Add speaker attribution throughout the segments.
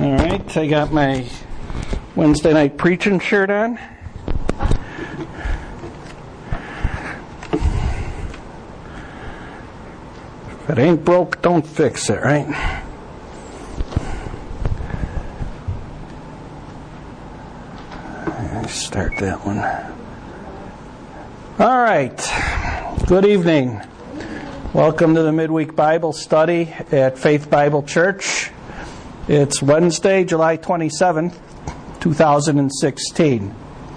Speaker 1: All right, I got my Wednesday night preaching shirt on. If it ain't broke, don't fix it, right? Start that one. All right. Good evening. Welcome to the Midweek Bible Study at Faith Bible Church. It's Wednesday, July 27th, 2016.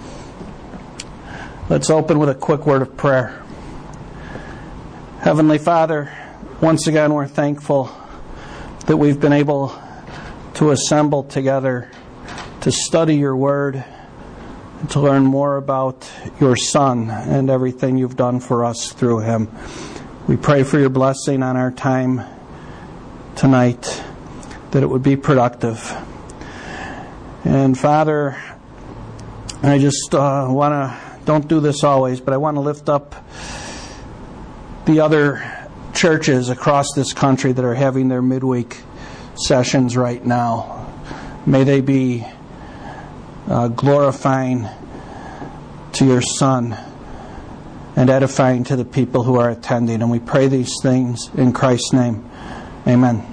Speaker 1: Let's open with a quick word of prayer. Heavenly Father, once again we're thankful that we've been able to assemble together to study your word, to learn more about your Son and everything you've done for us through him. We pray for your blessing on our time tonight, that it would be productive. And Father, I just want to, don't do this always, but I want to lift up the other churches across this country that are having their midweek sessions right now. May they be glorifying to your Son and edifying to the people who are attending. And we pray these things in Christ's name. Amen.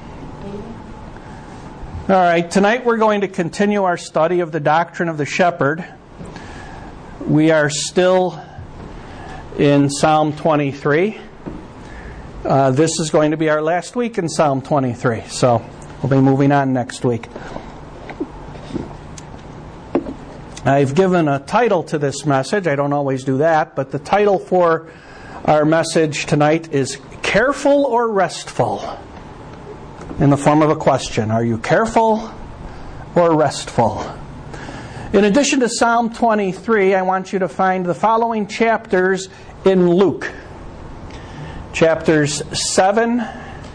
Speaker 1: All right, tonight we're going to continue our study of the doctrine of the shepherd. We are still in Psalm 23. This is going to be our last week in Psalm 23, so we'll be moving on next week. I've given a title to this message. I don't always do that, but the title for our message tonight is Careful or Restful? In the form of a question. Are you careful or restful? In addition to Psalm 23, I want you to find the following chapters in Luke. Chapters 7,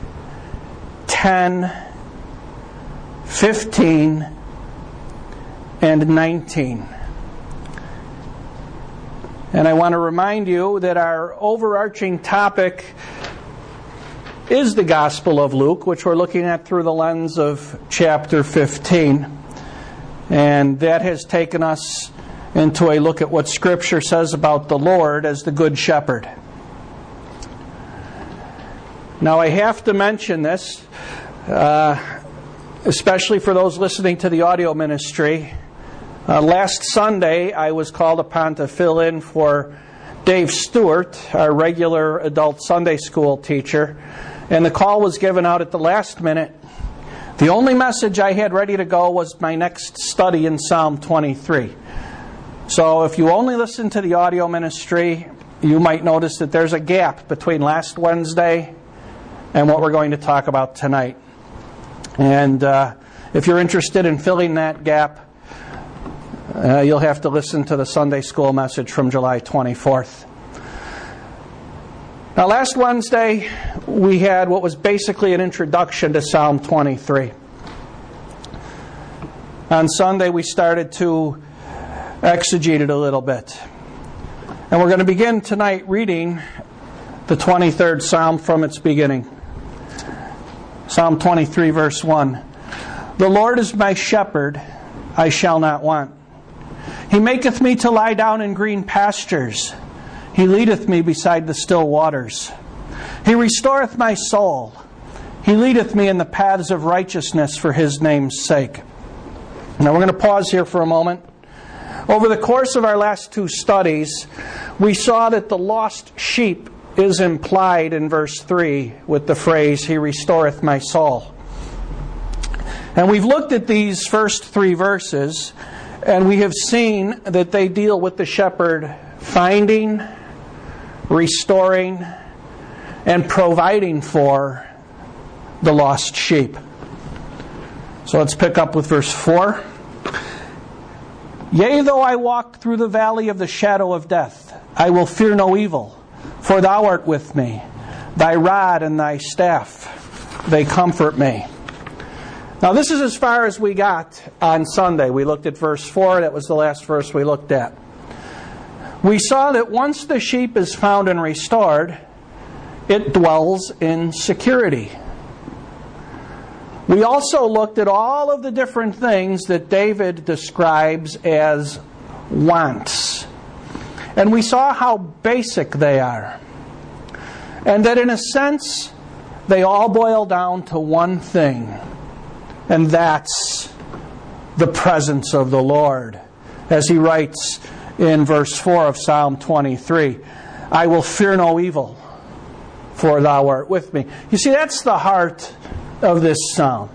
Speaker 1: 10, 15, and 19. And I want to remind you that our overarching topic is the Gospel of Luke, which we're looking at through the lens of chapter 15. And that has taken us into a look at what Scripture says about the Lord as the Good Shepherd. Now I have to mention this, especially for those listening to the audio ministry. Last Sunday, I was called upon to fill in for Dave Stewart, our regular adult Sunday school teacher, and the call was given out at the last minute. The only message I had ready to go was my next study in Psalm 23. So if you only listen to the audio ministry, you might notice that there's a gap between last Wednesday and what we're going to talk about tonight. And if you're interested in filling that gap, you'll have to listen to the Sunday school message from July 24th. Now, last Wednesday, we had what was basically an introduction to Psalm 23. On Sunday, we started to exegete it a little bit. And we're going to begin tonight reading the 23rd Psalm from its beginning. Psalm 23, verse 1. The Lord is my shepherd, I shall not want. He maketh me to lie down in green pastures. He leadeth me beside the still waters. He restoreth my soul. He leadeth me in the paths of righteousness for his name's sake. Now we're going to pause here for a moment. Over the course of our last two studies, we saw that the lost sheep is implied in verse 3 with the phrase, He restoreth my soul. And we've looked at these first three verses, and we have seen that they deal with the shepherd finding, restoring, and providing for the lost sheep. So let's pick up with verse 4. Yea, though I walk through the valley of the shadow of death, I will fear no evil, for thou art with me. Thy rod and thy staff, they comfort me. Now this is as far as we got on Sunday. We looked at verse 4. That was the last verse we looked at. We saw that once the sheep is found and restored, it dwells in security. We also looked at all of the different things that David describes as wants. And we saw how basic they are. And that in a sense, they all boil down to one thing. And that's the presence of the Lord. As he writes in verse 4 of Psalm 23, I will fear no evil, for thou art with me. You see, that's the heart of this psalm.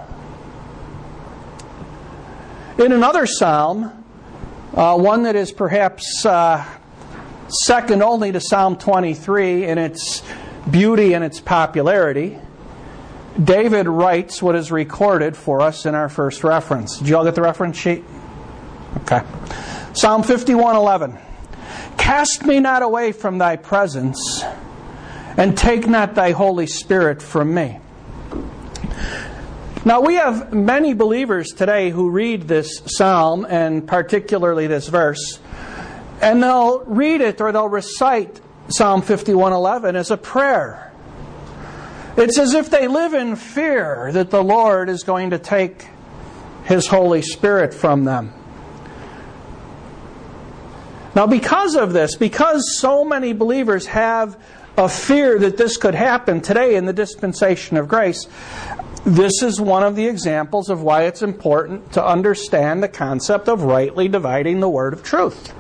Speaker 1: In another psalm, one that is perhaps second only to Psalm 23 in its beauty and its popularity, David writes what is recorded for us in our first reference. Did you all get the reference sheet? Okay. Psalm 51:11. Cast me not away from thy presence, and take not thy Holy Spirit from me. Now, we have many believers today who read this psalm, and particularly this verse, and they'll read it or they'll recite Psalm 51:11 as a prayer. It's as if they live in fear that the Lord is going to take His Holy Spirit from them. Now, because of this, because so many believers have a fear that this could happen today in the dispensation of grace, this is one of the examples of why it's important to understand the concept of rightly dividing the word of truth.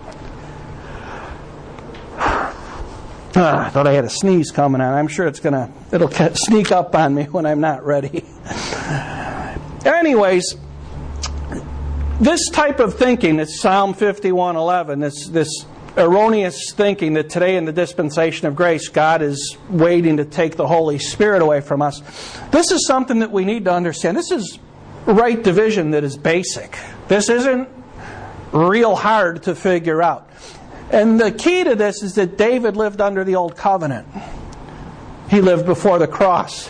Speaker 1: I thought I had a sneeze coming on. I'm sure it'll sneak up on me when I'm not ready. Anyways, this type of thinking, it's Psalm 51:11, this erroneous thinking that today in the dispensation of grace, God is waiting to take the Holy Spirit away from us. This is something that we need to understand. This is right division that is basic. This isn't real hard to figure out. And the key to this is that David lived under the Old Covenant. He lived before the cross.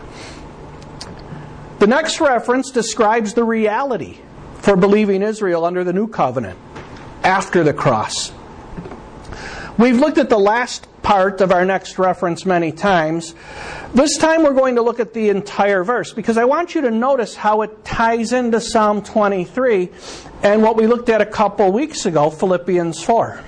Speaker 1: The next reference describes the reality for believing Israel under the New Covenant, after the cross. We've looked at the last part of our next reference many times. This time we're going to look at the entire verse, because I want you to notice how it ties into Psalm 23 and what we looked at a couple weeks ago, Philippians 4.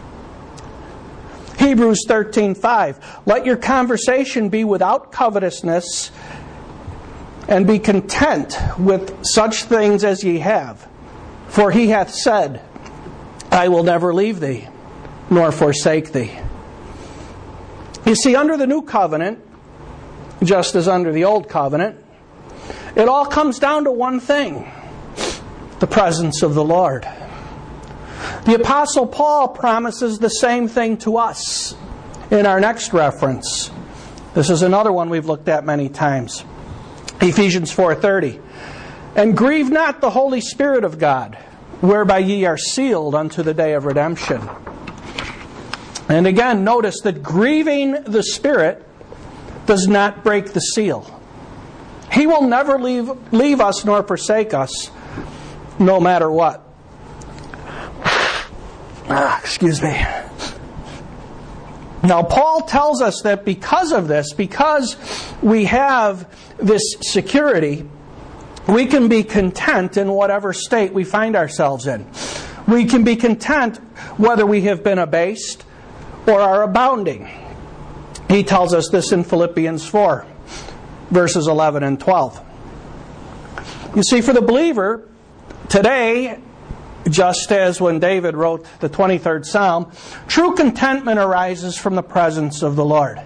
Speaker 1: Hebrews 13:5. Let your conversation be without covetousness, and be content with such things as ye have. For he hath said, I will never leave thee, nor forsake thee. You see, under the New Covenant, just as under the Old Covenant, it all comes down to one thing: the presence of the Lord. The Apostle Paul promises the same thing to us in our next reference. This is another one we've looked at many times. Ephesians 4:30. And grieve not the Holy Spirit of God, whereby ye are sealed unto the day of redemption. And again, notice that grieving the Spirit does not break the seal. He will never leave us nor forsake us, no matter what. Excuse me. Now, Paul tells us that because of this, because we have this security, we can be content in whatever state we find ourselves in. We can be content whether we have been abased or are abounding. He tells us this in Philippians 4, verses 11 and 12. You see, for the believer, today, just as when David wrote the 23rd Psalm, true contentment arises from the presence of the Lord.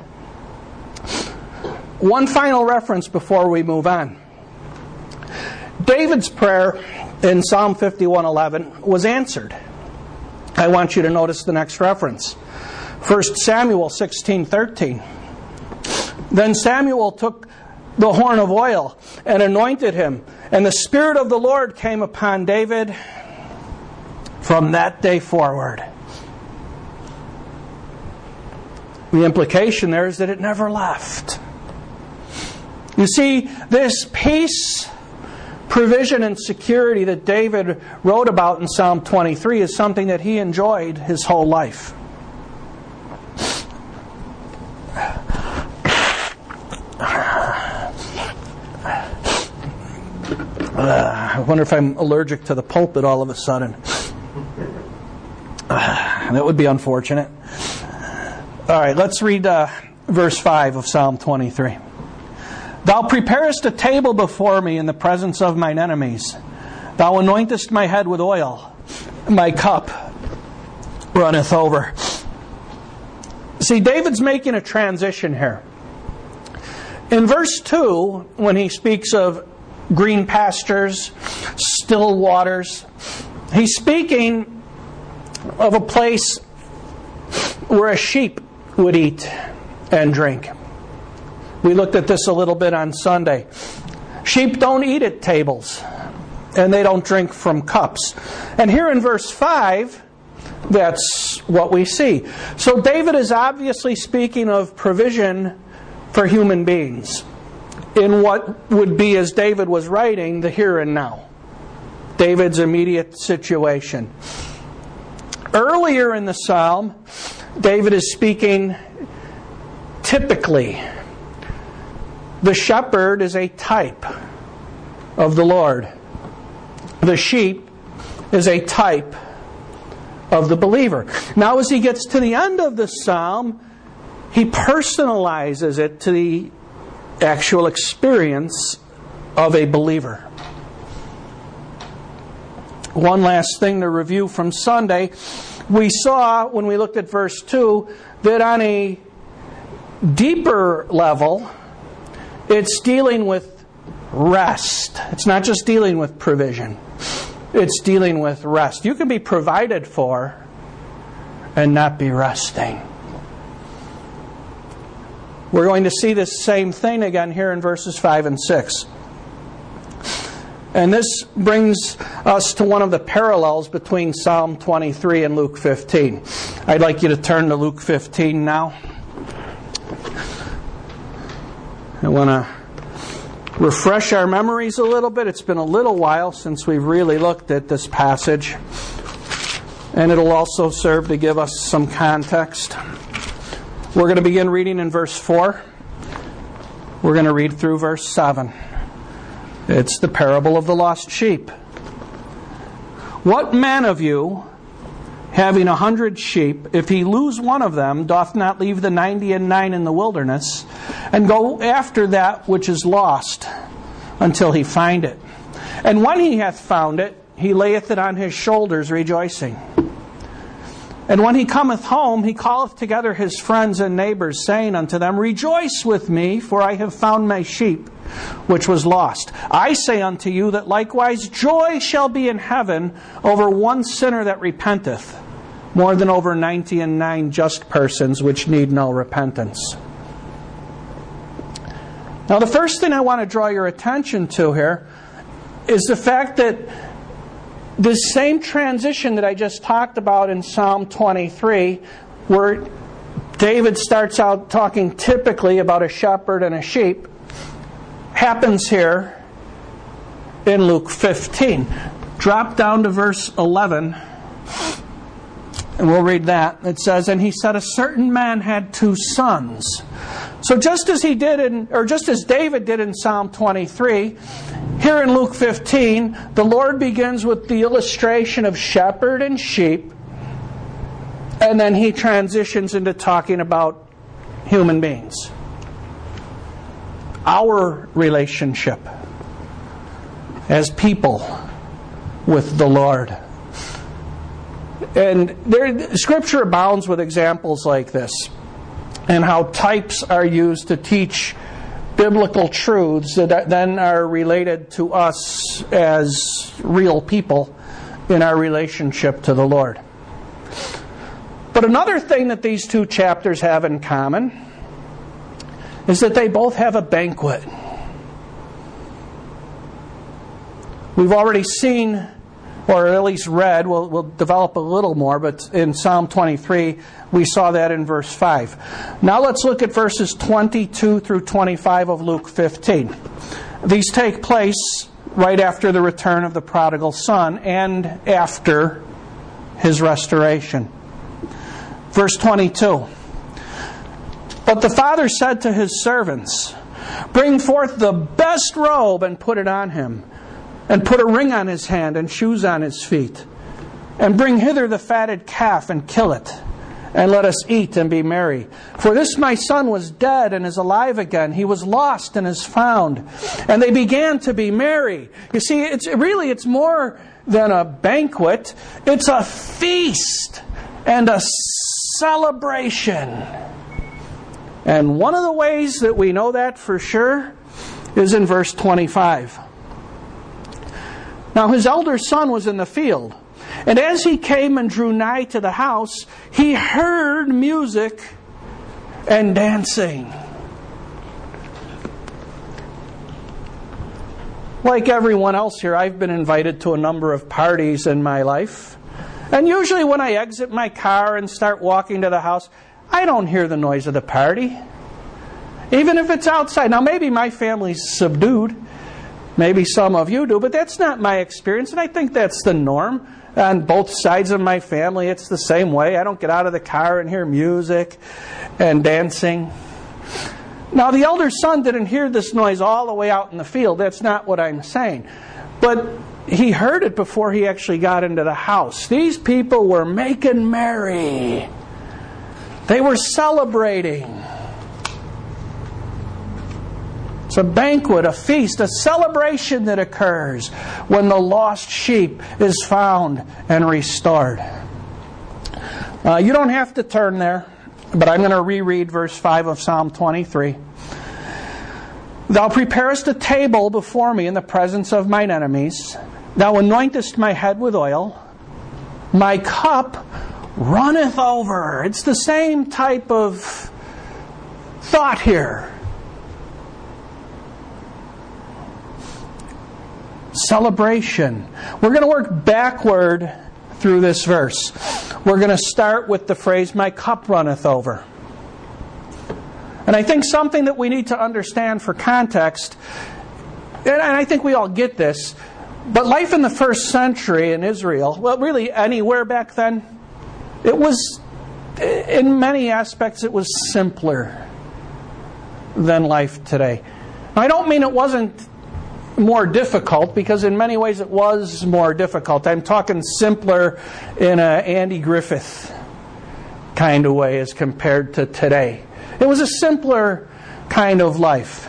Speaker 1: One final reference before we move on. David's prayer in Psalm 51:11 was answered. I want you to notice the next reference. 1 Samuel 16:13. Then Samuel took the horn of oil and anointed him, and the Spirit of the Lord came upon David from that day forward. The implication there is that it never left. You see, this peace, provision, and security that David wrote about in Psalm 23 is something that he enjoyed his whole life. I wonder if I'm allergic to the pulpit all of a sudden. That would be unfortunate. All right, let's read verse 5 of Psalm 23. Thou preparest a table before me in the presence of mine enemies. Thou anointest my head with oil. My cup runneth over. See, David's making a transition here. In verse 2, when he speaks of green pastures, still waters, he's speaking of a place where a sheep would eat and drink. We looked at this a little bit on Sunday. Sheep don't eat at tables, and they don't drink from cups. And here in verse 5, that's what we see. So David is obviously speaking of provision for human beings in what would be, as David was writing, the here and now. David's immediate situation. Earlier in the psalm, David is speaking typically. The shepherd is a type of the Lord. The sheep is a type of the believer. Now as he gets to the end of the psalm, he personalizes it to the actual experience of a believer. One last thing to review from Sunday. We saw, when we looked at verse 2, that on a deeper level, it's dealing with rest. It's not just dealing with provision. It's dealing with rest. You can be provided for and not be resting. We're going to see this same thing again here in verses 5 and 6. And this brings us to one of the parallels between Psalm 23 and Luke 15. I'd like you to turn to Luke 15 now. I want to refresh our memories a little bit. It's been a little while since we've really looked at this passage. And it'll also serve to give us some context. We're going to begin reading in verse 4. We're going to read through verse 7. It's the parable of the lost sheep. What man of you, having 100 sheep, if he lose one of them, doth not leave the 99 in the wilderness, and go after that which is lost, until he find it? And when he hath found it, he layeth it on his shoulders, rejoicing. And when he cometh home, he calleth together his friends and neighbors, saying unto them, Rejoice with me, for I have found my sheep, which was lost. I say unto you that likewise joy shall be in heaven over one sinner that repenteth, more than over 99 just persons which need no repentance. Now the first thing I want to draw your attention to here is the fact that this same transition that I just talked about in Psalm 23, where David starts out talking typically about a shepherd and a sheep, happens here in Luke 15. Drop down to verse 11, and we'll read that. It says, And he said, A certain man had 2 sons. So just as David did in Psalm 23, here in Luke 15, the Lord begins with the illustration of shepherd and sheep, and then he transitions into talking about human beings. Our relationship as people with the Lord. And Scripture abounds with examples like this, and how types are used to teach biblical truths that then are related to us as real people in our relationship to the Lord. But another thing that these 2 chapters have in common is that they both have a banquet. We've already seen, or at least read, we'll develop a little more, but in Psalm 23, we saw that in verse 5. Now let's look at verses 22 through 25 of Luke 15. These take place right after the return of the prodigal son and after his restoration. Verse 22. But the father said to his servants, Bring forth the best robe and put it on him, and put a ring on his hand and shoes on his feet. And bring hither the fatted calf and kill it, and let us eat and be merry. For this my son was dead and is alive again. He was lost and is found. And they began to be merry. You see, it's more than a banquet. It's a feast and a celebration. And one of the ways that we know that for sure is in verse 25. Now his elder son was in the field. And as he came and drew nigh to the house, he heard music and dancing. Like everyone else here, I've been invited to a number of parties in my life. And usually when I exit my car and start walking to the house, I don't hear the noise of the party. Even if it's outside. Now maybe my family's subdued. Maybe some of you do, but that's not my experience, and I think that's the norm. On both sides of my family, it's the same way. I don't get out of the car and hear music and dancing. Now, the elder son didn't hear this noise all the way out in the field. That's not what I'm saying. But he heard it before he actually got into the house. These people were making merry. They were celebrating. It's a banquet, a feast, a celebration that occurs when the lost sheep is found and restored. You don't have to turn there, but I'm going to reread verse 5 of Psalm 23. Thou preparest a table before me in the presence of mine enemies. Thou anointest my head with oil. My cup runneth over. It's the same type of thought here. Celebration. We're going to work backward through this verse. We're going to start with the phrase, my cup runneth over. And I think something that we need to understand for context, and I think we all get this, but life in the first century in Israel, well, really anywhere back then, it was, in many aspects, it was simpler than life today. Now, I don't mean it wasn't more difficult, because in many ways it was more difficult. I'm talking simpler in an Andy Griffith kind of way as compared to today. It was a simpler kind of life.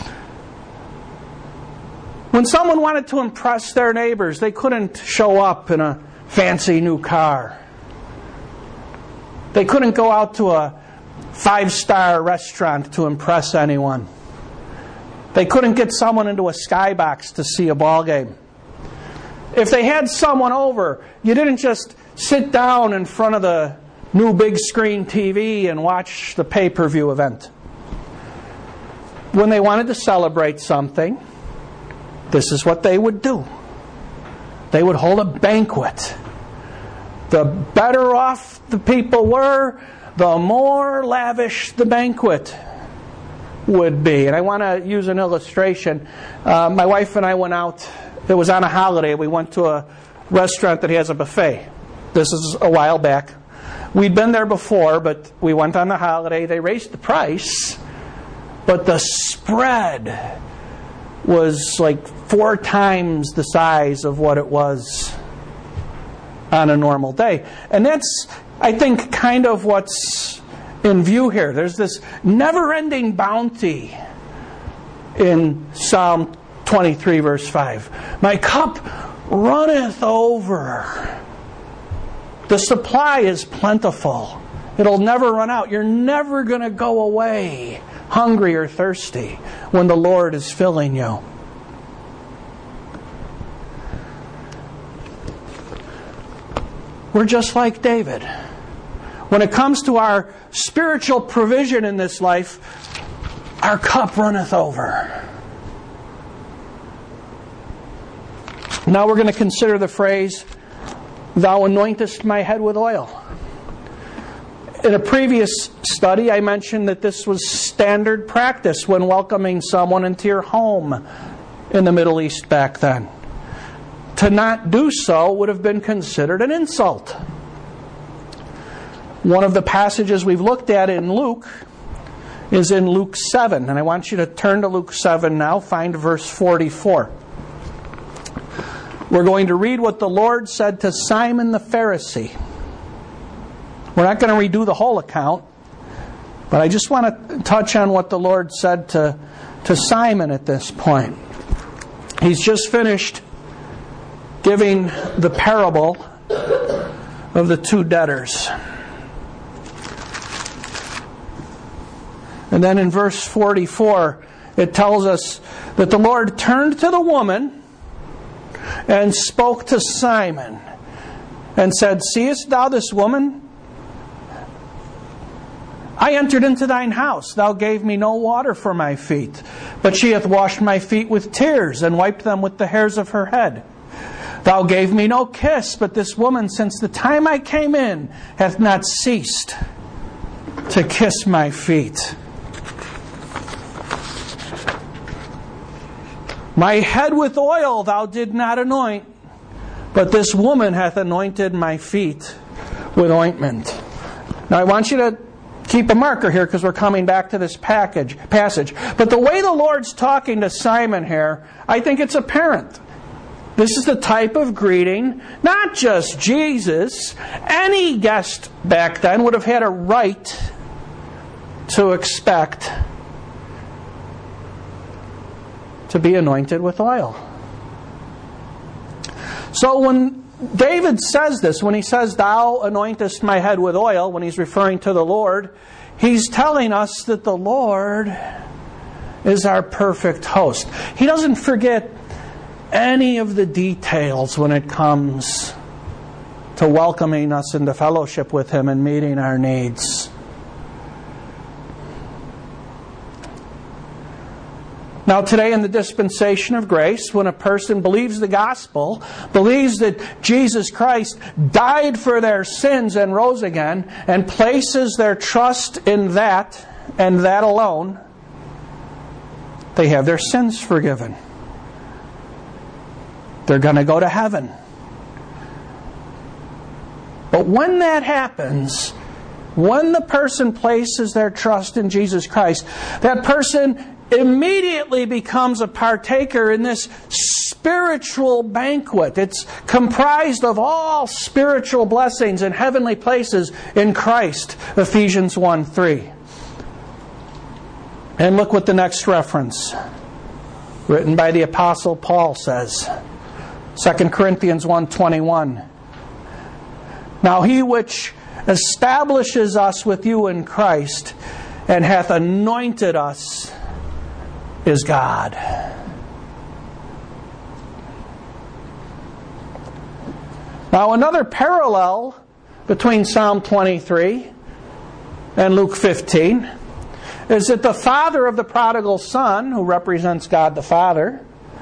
Speaker 1: When someone wanted to impress their neighbors, they couldn't show up in a fancy new car. They couldn't go out to a 5-star restaurant to impress anyone. They couldn't get someone into a skybox to see a ball game. If they had someone over, you didn't just sit down in front of the new big screen TV and watch the pay-per-view event. When they wanted to celebrate something, this is what they would do. They would hold a banquet. The better off the people were, the more lavish the banquet would be. And I want to use an illustration. My wife and I went out. It was on a holiday. We went to a restaurant that has a buffet. This is a while back. We'd been there before, but we went on the holiday. They raised the price, but the spread was like 4 times the size of what it was on a normal day. And that's, I think, kind of what's in view here. There's this never-ending bounty in Psalm 23, verse 5. My cup runneth over. The supply is plentiful. It'll never run out. You're never going to go away hungry or thirsty when the Lord is filling you. We're just like David. When it comes to our spiritual provision in this life, our cup runneth over. Now we're going to consider the phrase, thou anointest my head with oil. In a previous study, I mentioned that this was standard practice when welcoming someone into your home in the Middle East back then. To not do so would have been considered an insult. One of the passages we've looked at in Luke is in Luke 7. And I want you to turn to Luke 7 now. Find verse 44. we're going to read what the Lord said to Simon the Pharisee. We're not going to redo the whole account, but I just want to touch on what the Lord said to Simon at this point. He's just finished giving the parable of the two debtors. And then in verse 44, it tells us that the Lord turned to the woman and spoke to Simon and said, "Seest thou this woman? I entered into thine house. Thou gave me no water for my feet, but she hath washed my feet with tears and wiped them with the hairs of her head. Thou gave me no kiss, but this woman, since the time I came in, hath not ceased to kiss my feet. My head with oil thou did not anoint, but this woman hath anointed my feet with ointment." Now I want you to keep a marker here because we're coming back to this passage. But the way the Lord's talking to Simon here, I think it's apparent. This is the type of greeting, not just Jesus, any guest back then would have had a right to expect to be anointed with oil. So when David says this, when he says, "Thou anointest my head with oil," when he's referring to the Lord, he's telling us that the Lord is our perfect host. He doesn't forget any of the details when it comes to welcoming us into fellowship with Him and meeting our needs. Now today in the dispensation of grace, when a person believes the gospel, believes that Jesus Christ died for their sins and rose again, and places their trust in that and that alone, they have their sins forgiven. They're going to go to heaven. But when that happens, when the person places their trust in Jesus Christ, that person immediately becomes a partaker in this spiritual banquet. It's comprised of all spiritual blessings and heavenly places in Christ, Ephesians 1:3. And look what the next reference, written by the Apostle Paul, says. 2 Corinthians 1:21. Now he which establishes us with you in Christ and hath anointed us is God. Now another parallel between Psalm 23 and Luke 15 is that the father of the prodigal son, who represents God the Father,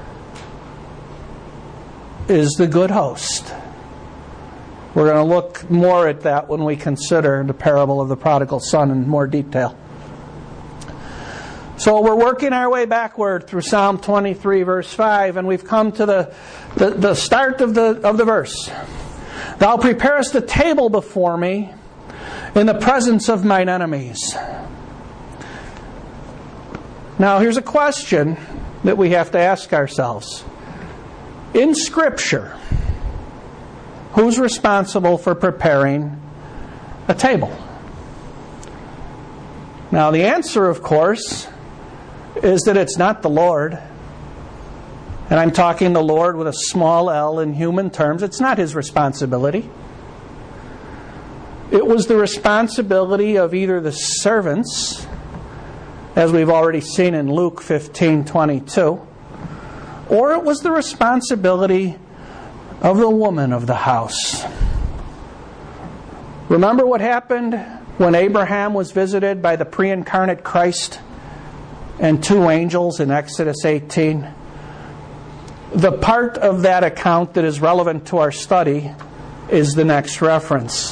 Speaker 1: is the good host. We're going to look more at that when we consider the parable of the prodigal son in more detail. So we're working our way backward through Psalm 23, verse 5, and we've come to the start of the verse. Thou preparest a table before me in the presence of mine enemies. Now here's a question that we have to ask ourselves. In Scripture, who's responsible for preparing a table? Now the answer, of course, is that it's not the Lord. And I'm talking the Lord with a small l in human terms. It's not His responsibility. It was the responsibility of either the servants, as we've already seen in Luke 15:22, or it was the responsibility of the woman of the house. Remember what happened when Abraham was visited by the pre-incarnate Christ and two angels in Exodus 18? The part of that account that is relevant to our study is the next reference.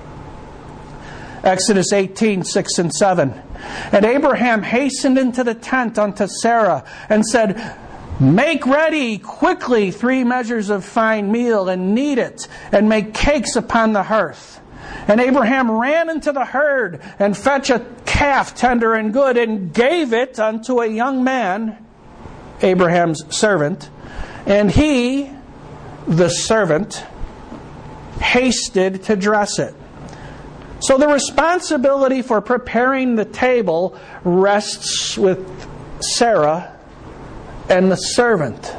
Speaker 1: Exodus 18:6 and 7. And Abraham hastened into the tent unto Sarah and said, Make ready quickly 3 measures of fine meal, and knead it, and make cakes upon the hearth. And Abraham ran into the herd, and fetched a calf tender and good, and gave it unto a young man, Abraham's servant. And he the servant, hasted to dress it. So the responsibility for preparing the table rests with Sarah and the servant.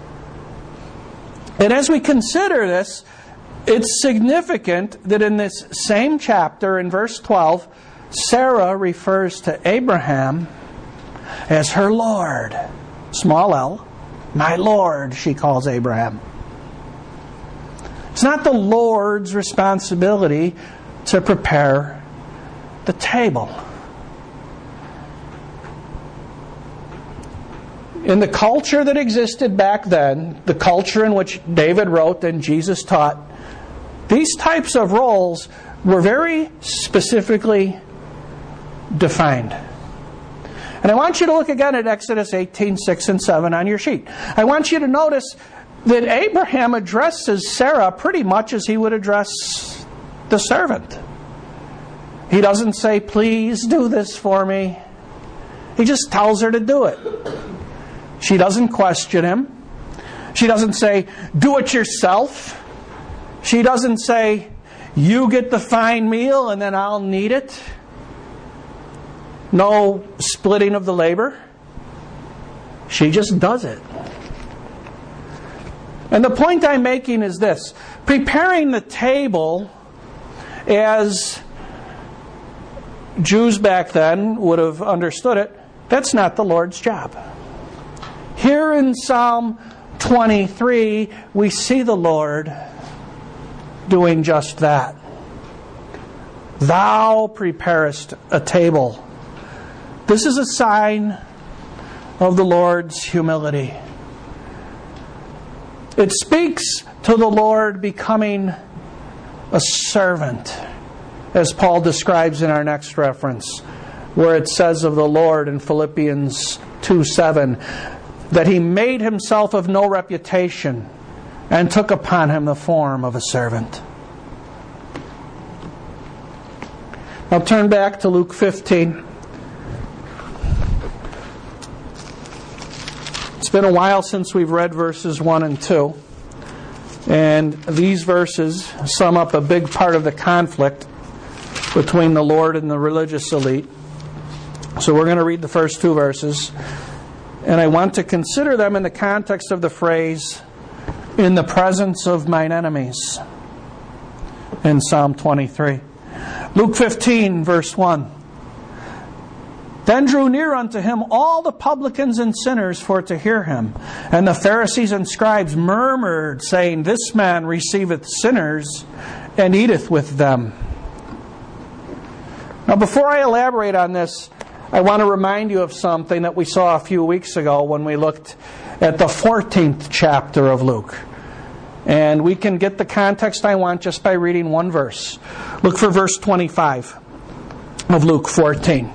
Speaker 1: And as we consider this, it's significant that in this same chapter, in verse 12, Sarah refers to Abraham as her Lord. Small l, my Lord, she calls Abraham. It's not the Lord's responsibility to prepare the table. In the culture that existed back then, the culture in which David wrote and Jesus taught, these types of roles were very specifically defined. And I want you to look again at Exodus 18:6 and 7 on your sheet. I want you to notice that Abraham addresses Sarah pretty much as he would address the servant. He doesn't say, please do this for me. He just tells her to do it. She doesn't question him. She doesn't say, do it yourself. She doesn't say, you get the fine meal and then I'll knead it. No splitting of the labor. She just does it. And the point I'm making is this. Preparing the table, as Jews back then would have understood it, that's not the Lord's job. Here in Psalm 23, we see the Lord doing just that. Thou preparest a table. This is a sign of the Lord's humility. It speaks to the Lord becoming a servant, as Paul describes in our next reference, where it says of the Lord in Philippians 2:7, that He made Himself of no reputation and took upon Him the form of a servant. Now turn back to Luke 15. It's been a while since we've read verses 1 and 2. And these verses sum up a big part of the conflict between the Lord and the religious elite. So we're going to read the first two verses. And I want to consider them in the context of the phrase, in the presence of mine enemies, in Psalm 23. Luke 15, verse 1. Then drew near unto him all the publicans and sinners for to hear him. And the Pharisees and scribes murmured, saying, This man receiveth sinners, and eateth with them. Now before I elaborate on this, I want to remind you of something that we saw a few weeks ago when we looked at the 14th chapter of Luke. And we can get the context I want just by reading one verse. Look for verse 25 of Luke 14.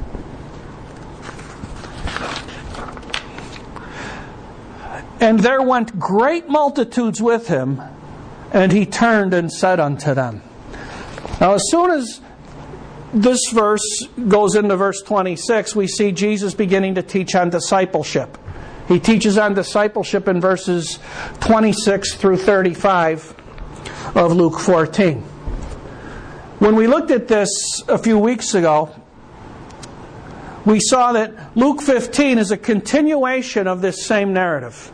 Speaker 1: And there went great multitudes with him, and he turned and said unto them. Now as soon as this verse goes into verse 26, we see Jesus beginning to teach on discipleship. He teaches on discipleship in verses 26 through 35 of Luke 14. When we looked at this a few weeks ago, we saw that Luke 15 is a continuation of this same narrative.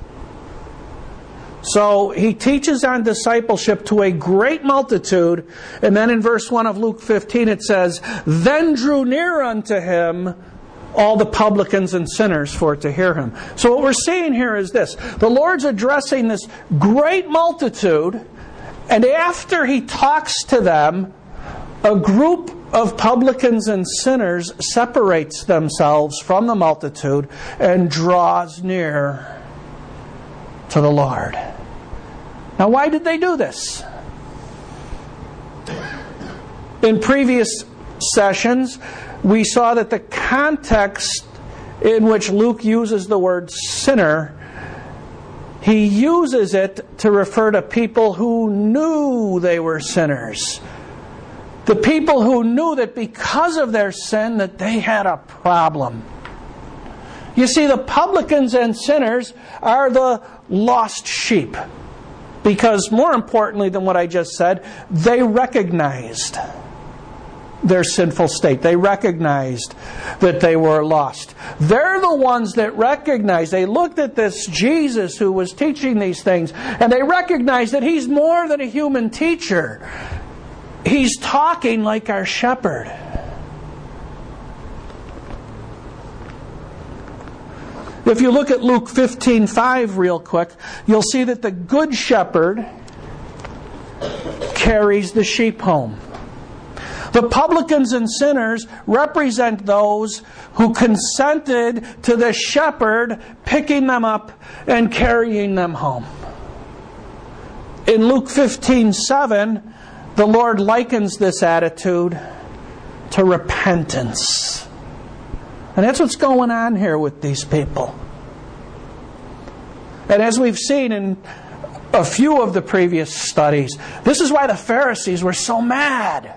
Speaker 1: So he teaches on discipleship to a great multitude, and then in verse 1 of Luke 15 it says, Then drew near unto him all the publicans and sinners for to hear him. So what we're seeing here is this. The Lord's addressing this great multitude, and after He talks to them, a group of publicans and sinners separates themselves from the multitude and draws near to the Lord. Now, why did they do this? In previous sessions, we saw that the context in which Luke uses the word sinner, he uses it to refer to people who knew they were sinners. The people who knew that because of their sin that they had a problem. You see, the publicans and sinners are the lost sheep. Because more importantly than what I just said, they recognized their sinful state. They recognized that they were lost. They're the ones that recognized. They looked at this Jesus who was teaching these things, and they recognized that He's more than a human teacher. He's talking like our shepherd. If you look at Luke 15:5 real quick, you'll see that the good shepherd carries the sheep home. The publicans and sinners represent those who consented to the shepherd picking them up and carrying them home. In Luke 15:7, the Lord likens this attitude to repentance. And that's what's going on here with these people. And as we've seen in a few of the previous studies, this is why the Pharisees were so mad.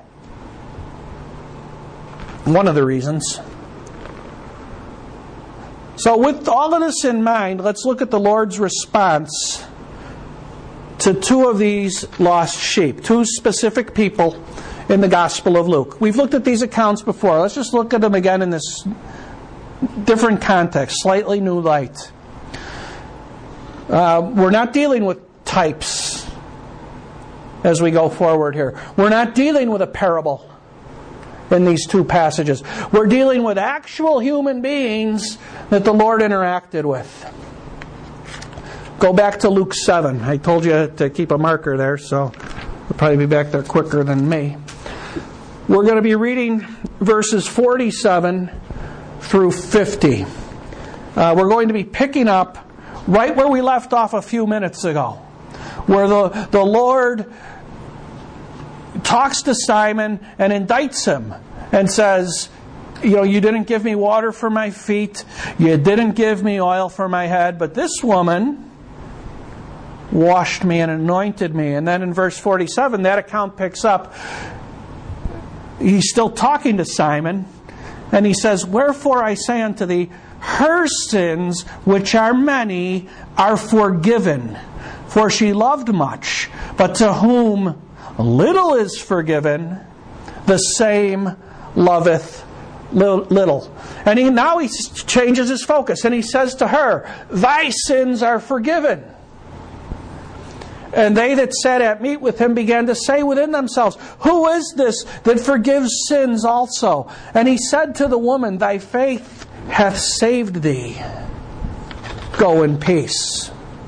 Speaker 1: One of the reasons. So with all of this in mind, let's look at the Lord's response to two of these lost sheep, two specific people in the Gospel of Luke. We've looked at these accounts before. Let's just look at them again in this different context, slightly new light. We're not dealing with types as we go forward here. We're not dealing with a parable in these two passages. We're dealing with actual human beings that the Lord interacted with. Go back to Luke 7. I told you to keep a marker there, so you'll probably be back there quicker than me. We're going to be reading verses 47 through 50. We're going to be picking up right where we left off a few minutes ago, where the Lord talks to Simon and indicts him and says, you didn't give me water for my feet, you didn't give me oil for my head, but this woman washed me and anointed me. And then in verse 47, that account picks up. He's still talking to Simon, and he says, "Wherefore I say unto thee, her sins, which are many, are forgiven. For she loved much, but to whom little is forgiven, the same loveth little." And now he changes his focus, and he says to her, "Thy sins are forgiven." And they that sat at meat with him began to say within themselves, "Who is this that forgives sins also?" And he said to the woman, "Thy faith hath saved thee. Go in peace."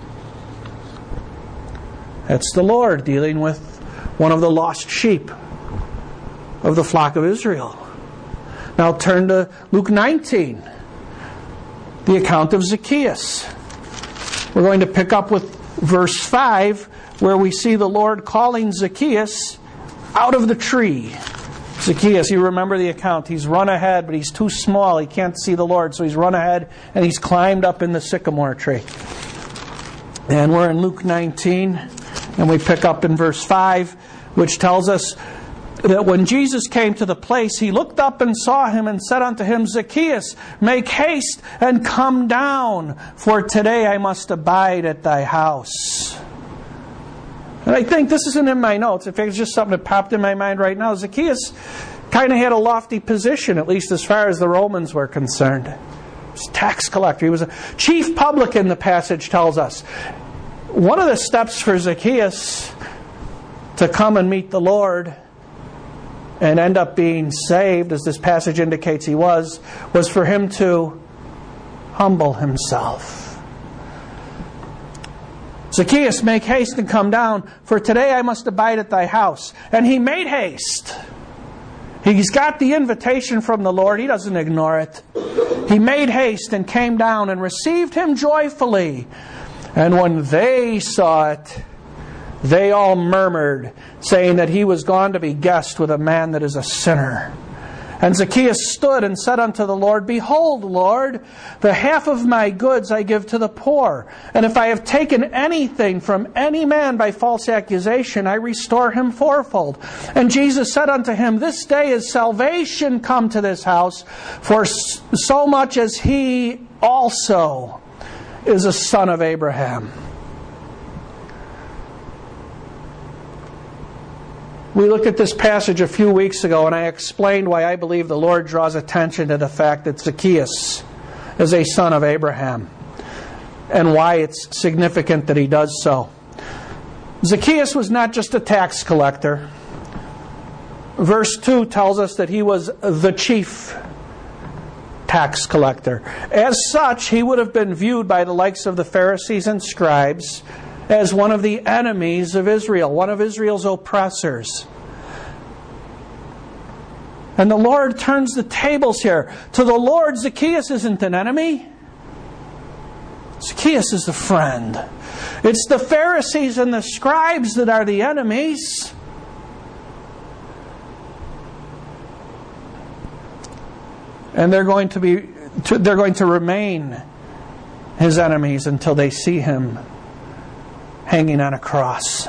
Speaker 1: That's the Lord dealing with one of the lost sheep of the flock of Israel. Now turn to Luke 19, the account of Zacchaeus. We're going to pick up with verse 5, where we see the Lord calling Zacchaeus out of the tree. Zacchaeus, you remember the account. He's run ahead, but he's too small. He can't see the Lord, so he's run ahead and he's climbed up in the sycamore tree. And we're in Luke 19, and we pick up in verse 5, which tells us that when Jesus came to the place, he looked up and saw him and said unto him, "Zacchaeus, make haste and come down, for today I must abide at thy house." And I think this isn't in my notes. In fact, it's just something that popped in my mind right now. Zacchaeus kind of had a lofty position, at least as far as the Romans were concerned. He was a tax collector. He was a chief publican, the passage tells us. One of the steps for Zacchaeus to come and meet the Lord and end up being saved, as this passage indicates he was for him to humble himself. "Zacchaeus, make haste and come down, for today I must abide at thy house." And he made haste. He's got the invitation from the Lord. He doesn't ignore it. He made haste and came down and received him joyfully. And when they saw it, they all murmured, saying that he was gone to be guest with a man that is a sinner. And Zacchaeus stood and said unto the Lord, "Behold, Lord, the half of my goods I give to the poor. And if I have taken anything from any man by false accusation, I restore him fourfold." And Jesus said unto him, "This day is salvation come to this house, for so much as he also is a son of Abraham." We looked at this passage a few weeks ago, and I explained why I believe the Lord draws attention to the fact that Zacchaeus is a son of Abraham, and why it's significant that he does so. Zacchaeus was not just a tax collector. Verse 2 tells us that he was the chief tax collector. As such, he would have been viewed by the likes of the Pharisees and scribes as one of the enemies of Israel, one of Israel's oppressors. And the Lord turns the tables here. To the Lord, Zacchaeus isn't an enemy. Zacchaeus is a friend. It's the Pharisees and the scribes that are the enemies. And they're going to remain his enemies until they see him hanging on a cross.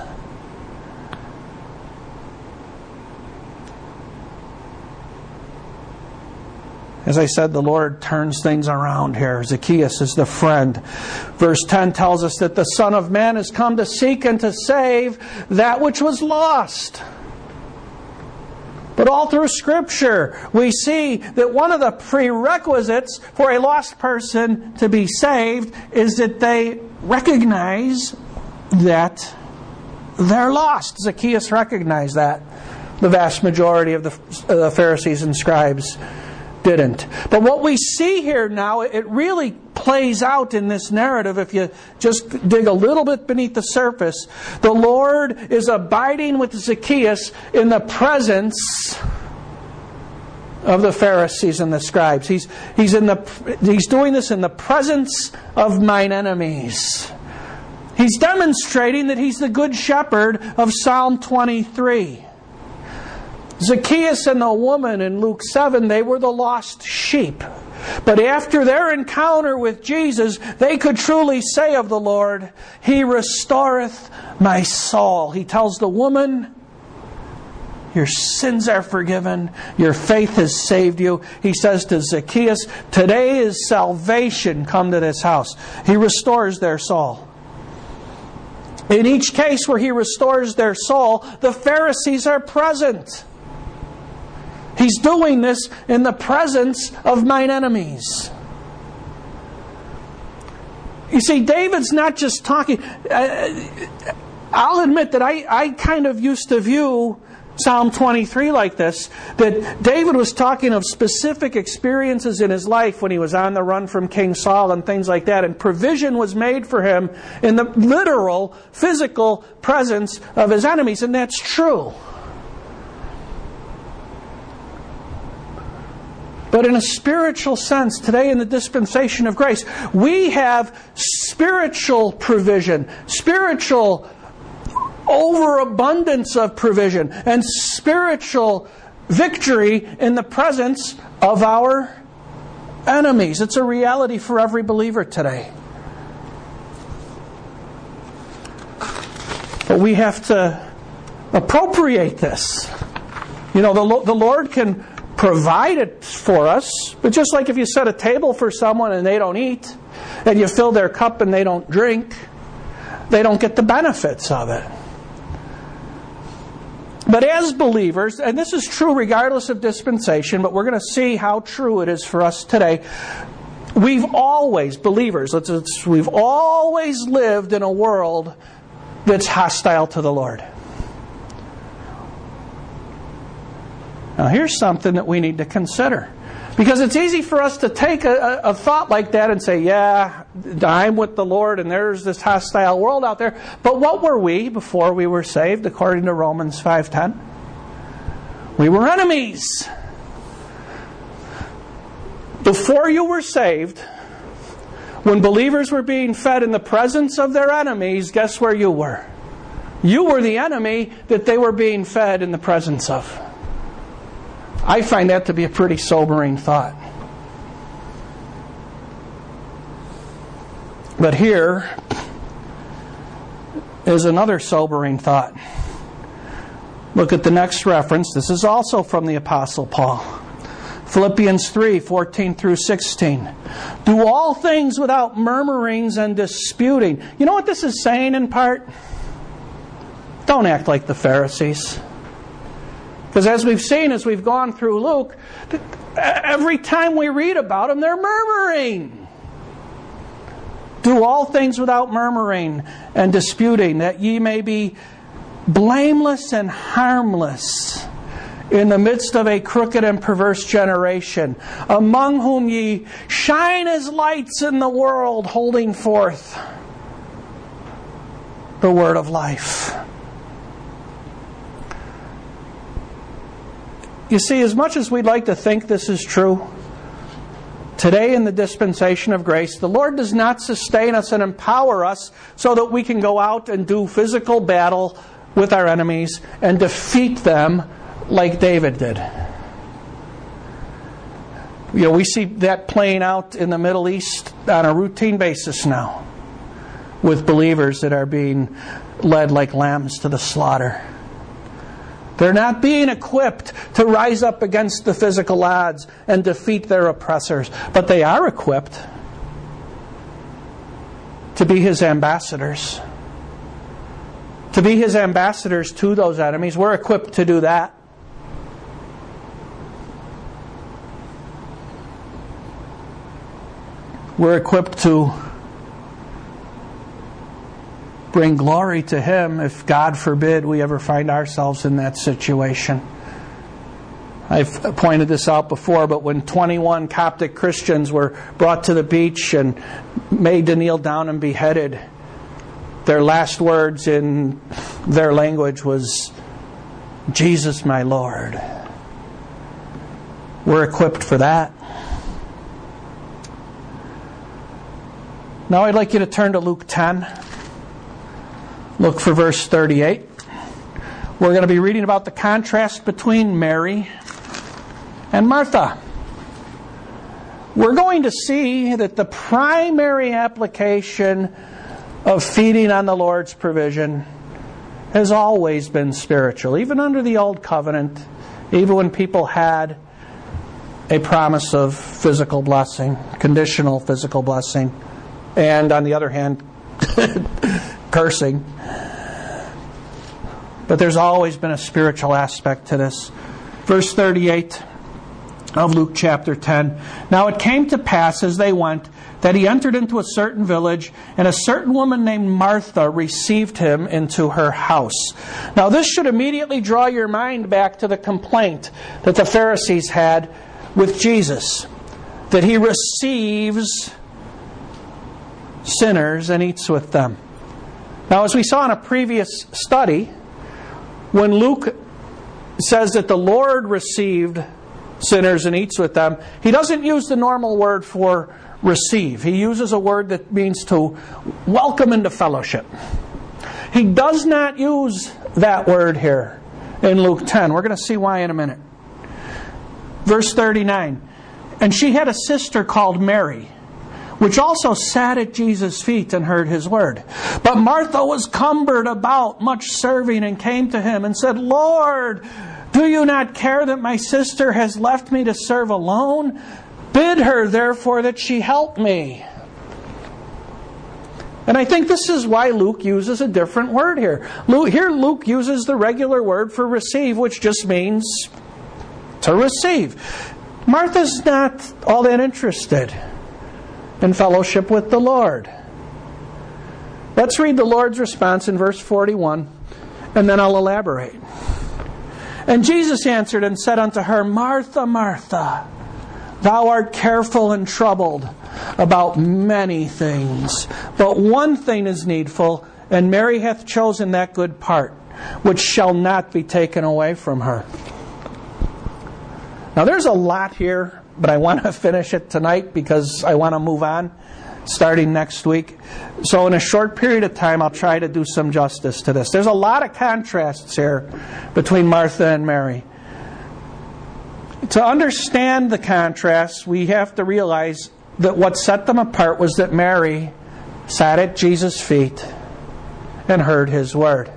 Speaker 1: As I said, the Lord turns things around here. Zacchaeus is the friend. Verse 10 tells us that the Son of Man has come to seek and to save that which was lost. But all through Scripture, we see that one of the prerequisites for a lost person to be saved is that they recognize that they're lost. Zacchaeus recognized that. The vast majority of the Pharisees and scribes didn't. But what we see here now, it really plays out in this narrative if you just dig a little bit beneath the surface. The Lord is abiding with Zacchaeus in the presence of the Pharisees and the scribes. He's doing this in the presence of mine enemies. He's demonstrating that he's the good shepherd of Psalm 23. Zacchaeus and the woman in Luke 7, they were the lost sheep. But after their encounter with Jesus, they could truly say of the Lord, He restoreth my soul. He tells the woman, your sins are forgiven. Your faith has saved you. He says to Zacchaeus, today is salvation come to this house. He restores their soul. In each case where He restores their soul, the Pharisees are present. He's doing this in the presence of mine enemies. You see, David's not just talking. I'll admit that I kind of used to view Psalm 23 like this, that David was talking of specific experiences in his life when he was on the run from King Saul and things like that, and provision was made for him in the literal, physical presence of his enemies, and that's true. But in a spiritual sense, today in the dispensation of grace, we have spiritual provision, spiritual overabundance of provision, and spiritual victory in the presence of our enemies. It's a reality for every believer today. But we have to appropriate this. You know, the Lord can provide it for us, but just like if you set a table for someone and they don't eat, and you fill their cup and they don't drink, they don't get the benefits of it. But as believers, and this is true regardless of dispensation, but we're going to see how true it is for us today. We've always, believers, we've always lived in a world that's hostile to the Lord. Now here's something that we need to consider. Because it's easy for us to take a thought like that and say, yeah, I'm with the Lord and there's this hostile world out there. But what were we before we were saved, according to Romans 5:10? We were enemies. Before you were saved, when believers were being fed in the presence of their enemies, guess where you were? You were the enemy that they were being fed in the presence of. I find that to be a pretty sobering thought. But here is another sobering thought. Look at the next reference. This is also from the Apostle Paul. Philippians 3:14 through 16. Do all things without murmurings and disputing. You know what this is saying in part? Don't act like the Pharisees. Because as we've seen, as we've gone through Luke, every time we read about them, they're murmuring. Do all things without murmuring and disputing, that ye may be blameless and harmless in the midst of a crooked and perverse generation, among whom ye shine as lights in the world, holding forth the word of life. You see, as much as we'd like to think this is true, today in the dispensation of grace, the Lord does not sustain us and empower us so that we can go out and do physical battle with our enemies and defeat them like David did. We see that playing out in the Middle East on a routine basis now, with believers that are being led like lambs to the slaughter. They're not being equipped to rise up against the physical odds and defeat their oppressors, but they are equipped to be His ambassadors. To be His ambassadors to those enemies. We're equipped to do that. We're equipped to bring glory to Him if, God forbid, we ever find ourselves in that situation. I've pointed this out before, but when 21 Coptic Christians were brought to the beach and made to kneel down and beheaded, their last words in their language was, "Jesus, my Lord." We're equipped for that. Now I'd like you to turn to Luke 10. Look for verse 38. We're going to be reading about the contrast between Mary and Martha. We're going to see that the primary application of feeding on the Lord's provision has always been spiritual. Even under the Old Covenant, even when people had a promise of physical blessing, conditional physical blessing, and on the other hand, cursing. But there's always been a spiritual aspect to this. Verse 38 of Luke chapter 10. Now it came to pass as they went that he entered into a certain village, and a certain woman named Martha received him into her house. Now this should immediately draw your mind back to the complaint that the Pharisees had with Jesus, that He receives sinners and eats with them. Now, as we saw in a previous study, when Luke says that the Lord received sinners and eats with them, he doesn't use the normal word for receive. He uses a word that means to welcome into fellowship. He does not use that word here in Luke 10. We're going to see why in a minute. Verse 39. And she had a sister called Mary, which also sat at Jesus' feet and heard His word. But Martha was cumbered about much serving, and came to Him and said, Lord, do you not care that my sister has left me to serve alone? Bid her, therefore, that she help me. And I think this is why Luke uses a different word here. Here Luke uses the regular word for receive, which just means to receive. Martha's not all that interested in fellowship with the Lord. Let's read the Lord's response in verse 41, and then I'll elaborate. And Jesus answered and said unto her, Martha, Martha, thou art careful and troubled about many things, but one thing is needful, and Mary hath chosen that good part, which shall not be taken away from her. Now there's a lot here, but I want to finish it tonight because I want to move on starting next week. So in a short period of time, I'll try to do some justice to this. There's a lot of contrasts here between Martha and Mary. To understand the contrasts, we have to realize that what set them apart was that Mary sat at Jesus' feet and heard His word.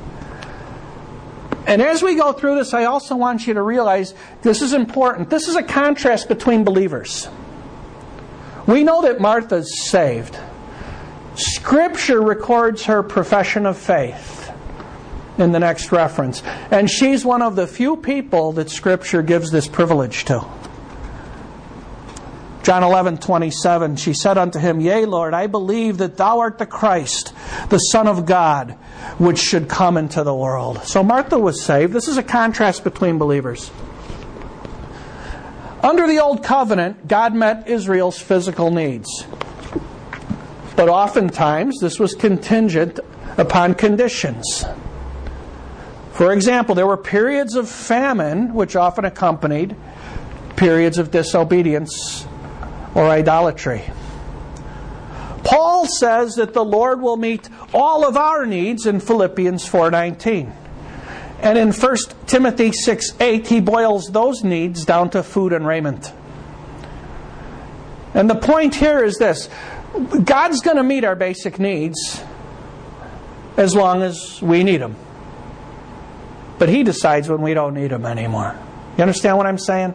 Speaker 1: And as we go through this, I also want you to realize this is important. This is a contrast between believers. We know that Martha's saved. Scripture records her profession of faith in the next reference. And she's one of the few people that Scripture gives this privilege to. John 11:27, she said unto him, Yea, Lord, I believe that thou art the Christ, the Son of God, which should come into the world. So Martha was saved. This is a contrast between believers. Under the Old Covenant, God met Israel's physical needs. But oftentimes, this was contingent upon conditions. For example, there were periods of famine, which often accompanied periods of disobedience or idolatry. Paul says that the Lord will meet all of our needs in Philippians 4:19. And in 1 Timothy 6:8, he boils those needs down to food and raiment. And the point here is this: God's going to meet our basic needs as long as we need them. But He decides when we don't need them anymore. You understand what I'm saying?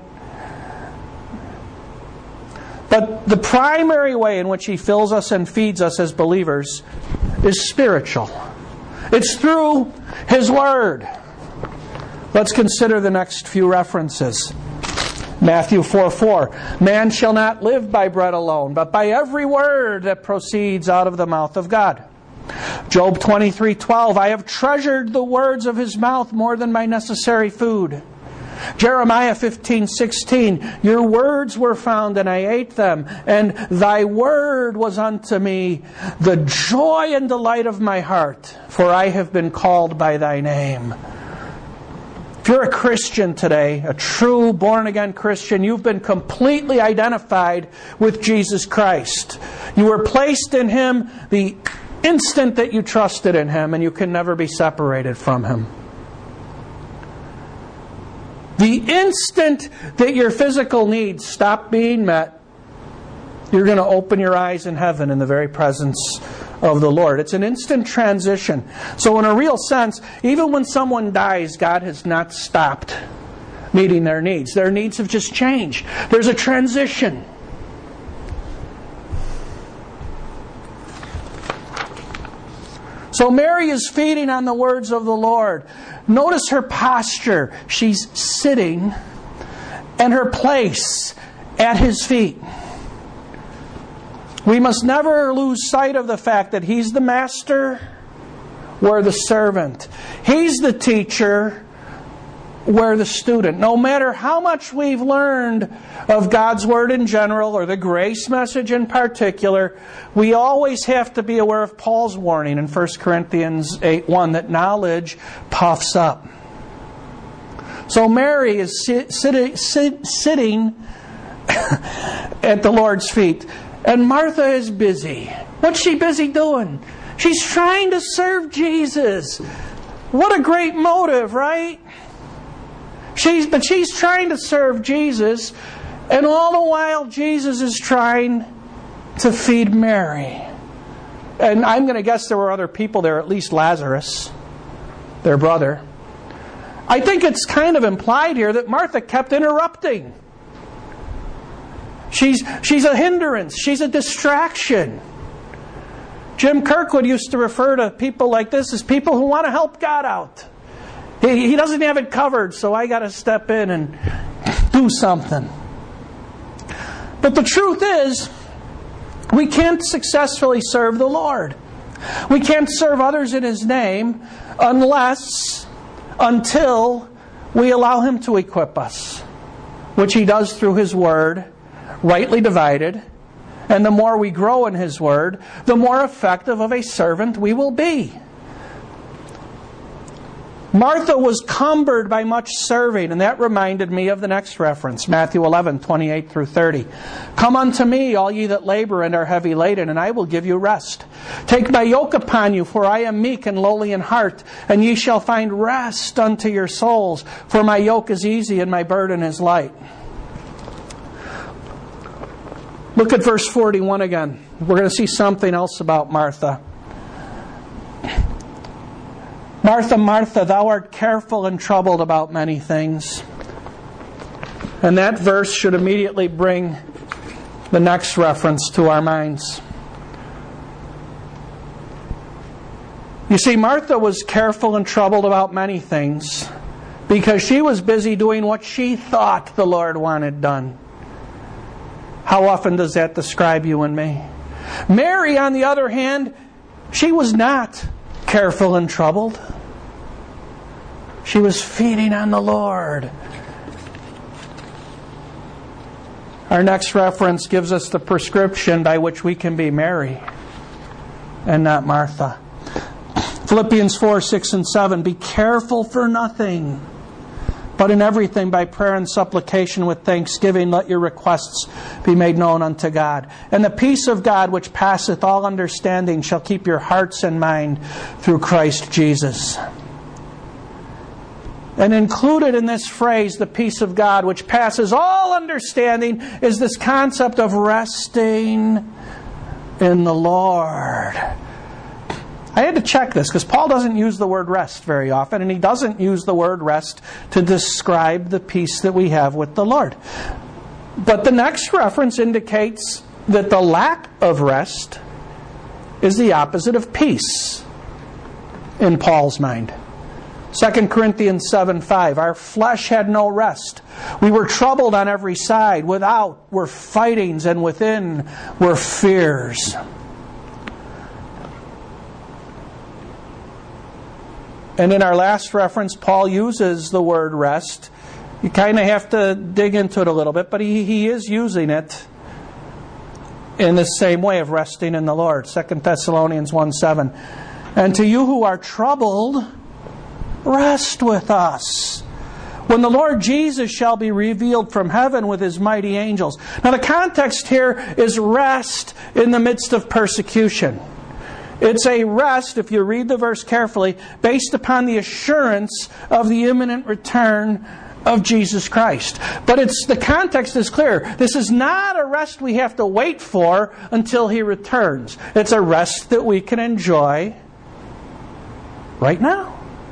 Speaker 1: But the primary way in which He fills us and feeds us as believers is spiritual. It's through His Word. Let's consider the next few references. Matthew 4:4, Man shall not live by bread alone, but by every word that proceeds out of the mouth of God. Job 23:12, I have treasured the words of His mouth more than my necessary food. Jeremiah 15:16, Your words were found and I ate them, and Thy word was unto me the joy and delight of my heart, for I have been called by Thy name. If you're a Christian today, a true born-again Christian, you've been completely identified with Jesus Christ. You were placed in Him the instant that you trusted in Him, and you can never be separated from Him. The instant that your physical needs stop being met, you're going to open your eyes in heaven in the very presence of the Lord. It's an instant transition. So in a real sense, even when someone dies, God has not stopped meeting their needs. Their needs have just changed. There's a transition. So Mary is feeding on the words of the Lord. Notice her posture. She's sitting, and her place at His feet. We must never lose sight of the fact that He's the master, we're the servant. He's the teacher, we're the student. No matter how much we've learned of God's Word in general, or the grace message in particular, we always have to be aware of Paul's warning in 1 Corinthians 8:1, that knowledge puffs up. So Mary is sitting at the Lord's feet. And Martha is busy. What's she busy doing? She's trying to serve Jesus. What a great motive, right? She's trying to serve Jesus, and all the while Jesus is trying to feed Mary. And I'm going to guess there were other people there, at least Lazarus, their brother. I think it's kind of implied here that Martha kept interrupting. She's a hindrance. She's a distraction. Jim Kirkwood used to refer to people like this as people who want to help God out. He doesn't have it covered, so I got to step in and do something. But the truth is, we can't successfully serve the Lord. We can't serve others in His name until we allow Him to equip us, which He does through His Word, rightly divided. And the more we grow in His Word, the more effective of a servant we will be. Martha was cumbered by much serving, and that reminded me of the next reference, Matthew 11:28 through 30. Come unto me, all ye that labor and are heavy laden, and I will give you rest. Take my yoke upon you, for I am meek and lowly in heart, and ye shall find rest unto your souls. For my yoke is easy and my burden is light. Look at verse 41 again. We're going to see something else about Martha. Martha, Martha, thou art careful and troubled about many things. And that verse should immediately bring the next reference to our minds. You see, Martha was careful and troubled about many things because she was busy doing what she thought the Lord wanted done. How often does that describe you and me? Mary, on the other hand, she was not careful and troubled. She was feeding on the Lord. Our next reference gives us the prescription by which we can be Mary and not Martha. Philippians 4, 6, and 7. Be careful for nothing, but in everything by prayer and supplication with thanksgiving let your requests be made known unto God. And the peace of God which passeth all understanding shall keep your hearts and mind through Christ Jesus. And included in this phrase, the peace of God which passes all understanding, is this concept of resting in the Lord. I had to check this because Paul doesn't use the word rest very often, and he doesn't use the word rest to describe the peace that we have with the Lord. But the next reference indicates that the lack of rest is the opposite of peace in Paul's mind. 2 Corinthians 7:5, our flesh had no rest. We were troubled on every side. Without were fightings, and within were fears. And in our last reference, Paul uses the word rest. You kind of have to dig into it a little bit, but he is using it in the same way of resting in the Lord. 2 Thessalonians 1:7. And to you who are troubled, rest with us when the Lord Jesus shall be revealed from heaven with His mighty angels. Now the context here is rest in the midst of persecution. It's a rest, if you read the verse carefully, based upon the assurance of the imminent return of Jesus Christ. But the context is clear. This is not a rest we have to wait for until He returns. It's a rest that we can enjoy right now.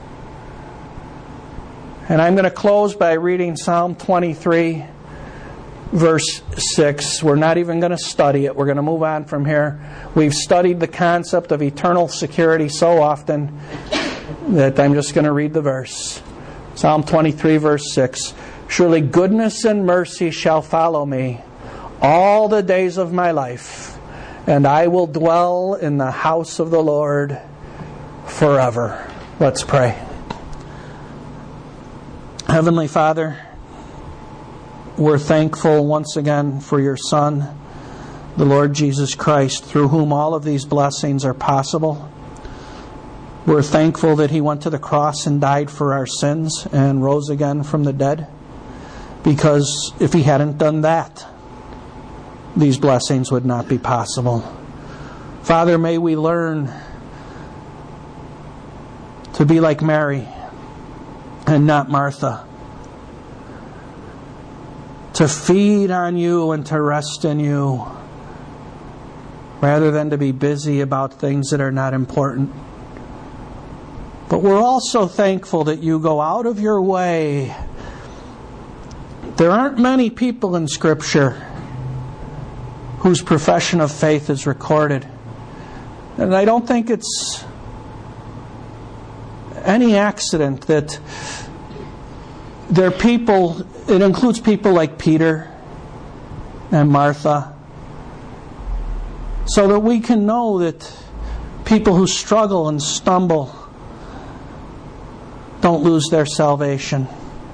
Speaker 1: And I'm going to close by reading Psalm 23, verse 6. We're not even going to study it. We're going to move on from here. We've studied the concept of eternal security so often that I'm just going to read the verse. Psalm 23, verse 6. Surely goodness and mercy shall follow me all the days of my life, and I will dwell in the house of the Lord forever. Let's pray. Heavenly Father, we're thankful once again for your Son, the Lord Jesus Christ, through whom all of these blessings are possible. We're thankful that He went to the cross and died for our sins and rose again from the dead, because if He hadn't done that, these blessings would not be possible. Father, may we learn to be like Mary and not Martha. To feed on you and to rest in you, rather than to be busy about things that are not important. But we're also thankful that you go out of your way. There aren't many people in Scripture whose profession of faith is recorded. And I don't think it's any accident that there are people, it includes people like Peter and Martha, so that we can know that people who struggle and stumble don't lose their salvation.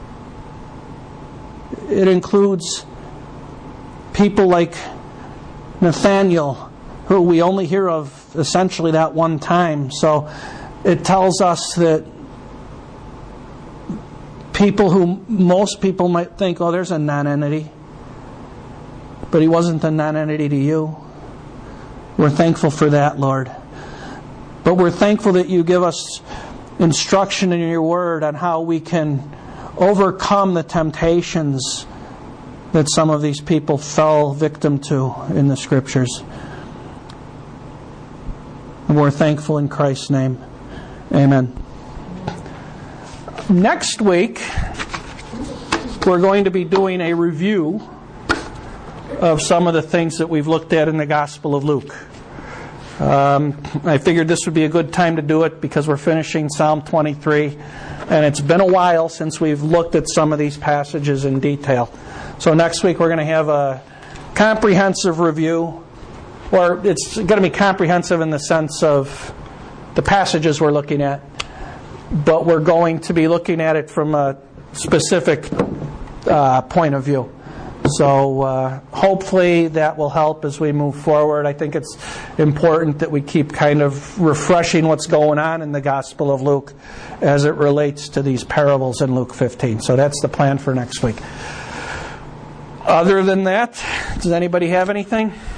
Speaker 1: It includes people like Nathaniel, who we only hear of essentially that one time. So it tells us that people who most people might think, oh, there's a non-entity. But he wasn't a non-entity to you. We're thankful for that, Lord. But we're thankful that you give us instruction in your word on how we can overcome the temptations that some of these people fell victim to in the Scriptures. And we're thankful in Christ's name. Amen. Next week, we're going to be doing a review of some of the things that we've looked at in the Gospel of Luke. I figured this would be a good time to do it because we're finishing Psalm 23, and it's been a while since we've looked at some of these passages in detail. So next week we're going to have a comprehensive review, or it's going to be comprehensive in the sense of the passages we're looking at, but we're going to be looking at it from a specific point of view. So hopefully that will help as we move forward. I think it's important that we keep kind of refreshing what's going on in the Gospel of Luke as it relates to these parables in Luke 15. So that's the plan for next week. Other than that, does anybody have anything?